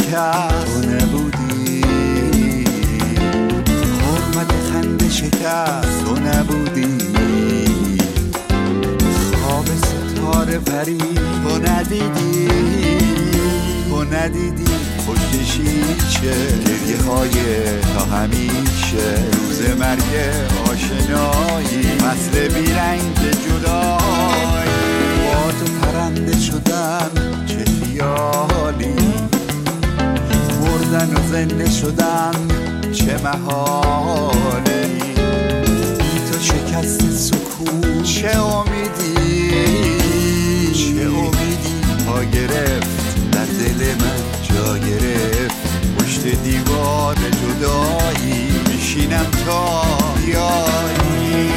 شکست تو نبودی، حرمت خنده شکست تو نبودی، خواب ستاره پری تو ندیدی، تو ندیدی پشت شیشه گریه های تا همیشه، روز مرگ آشنایی فصل بیرنگ جدایی، با تو پرنده شدن چه خیالی، مردن و زنده شدن چه محالی، بی تو شکست سکون چه امیدی، چه امیدی پا گرفت در دل من جا گرفت، پشت دیوار جدایی میشینم تا بیایی.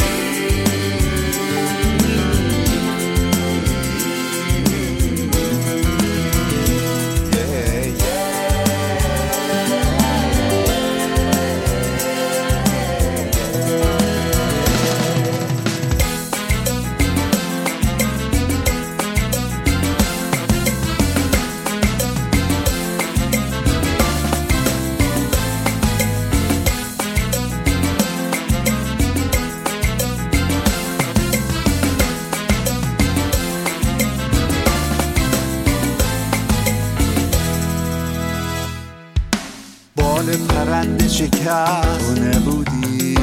بال پرنده شکست تو نبودی،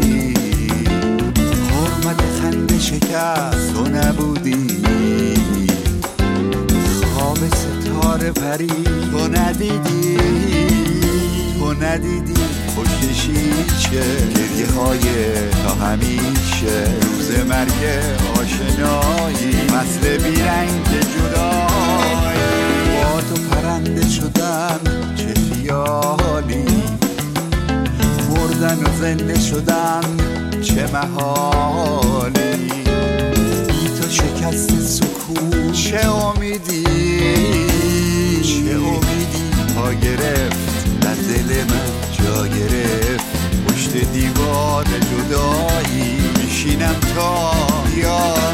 حرمت خنده شکست تو نبودی، خواب ستاره پری تو ندیدی، تو ندیدی پشت شیشه گریه های تا همیشه، روز مرگ آشنایی فصل بیرنگ جدایی، با تو پرنده شدن چه خیالی، مردن و زنده شدن چه محالی، بی تو شکست سکون چه امیدی، چه امیدی پا گرفت در دل من جا گرفت، پشت دیوار جدایی میشینم تا بیای.